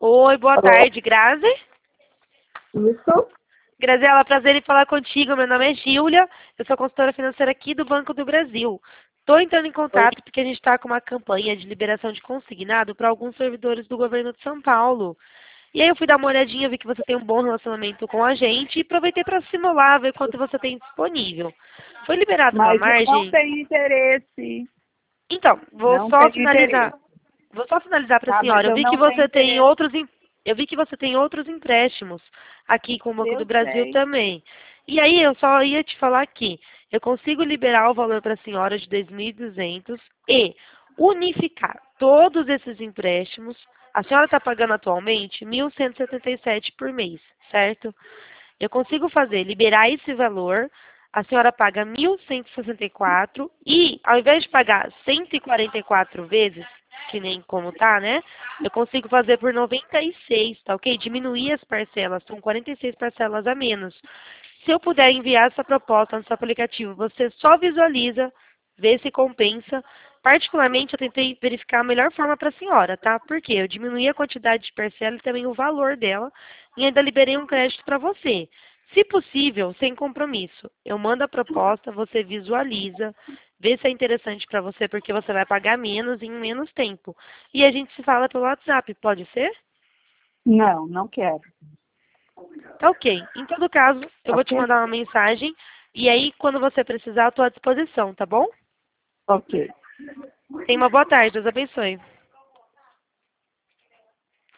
Oi, boa Alô? tarde, Grazi. Isso? Graziela, prazer em falar contigo. Meu nome é Gíulia, eu sou consultora financeira aqui do Banco do Brasil. Estou entrando em Oi. contato porque a gente está com uma campanha de liberação de consignado para alguns servidores do governo de São Paulo. E aí eu fui dar uma olhadinha, vi que você tem um bom relacionamento com a gente e aproveitei para simular, ver quanto você tem disponível. Foi liberada uma Mas eu não margem? tenho interesse. Então, vou Não só tenho finalizar. interesse. Vou só finalizar para a Tá? Mas senhora. eu não tenho interesse. Eu vi que você tem outros empréstimos aqui com o Banco do Eu Brasil sei. também. E aí eu só ia te falar aqui. Eu consigo liberar o valor para a senhora de 2.200 e unificar todos esses empréstimos. A senhora está pagando atualmente 1.177 por mês, certo? Eu consigo fazer, liberar esse valor, a senhora paga 1.164 e, ao invés de pagar 144 vezes, que nem como tá, né? Eu consigo fazer por 96, tá ok? Diminuir as parcelas, são 46 parcelas a menos. Se eu puder enviar essa proposta no seu aplicativo, você só visualiza, vê se compensa. Particularmente, eu tentei verificar a melhor forma para a senhora, tá? Porque eu diminuí a quantidade de parcela e também o valor dela e ainda liberei um crédito para você. Se possível, sem compromisso. Eu mando a proposta, você visualiza, vê se é interessante para você, porque você vai pagar menos em menos tempo. E a gente se fala pelo WhatsApp, pode ser? Não, não quero. Tá ok. Em todo caso, eu vou te Ok? mandar uma mensagem e aí, quando você precisar, eu estou à disposição, tá bom? Ok. Tenha uma boa tarde, Deus abençoe.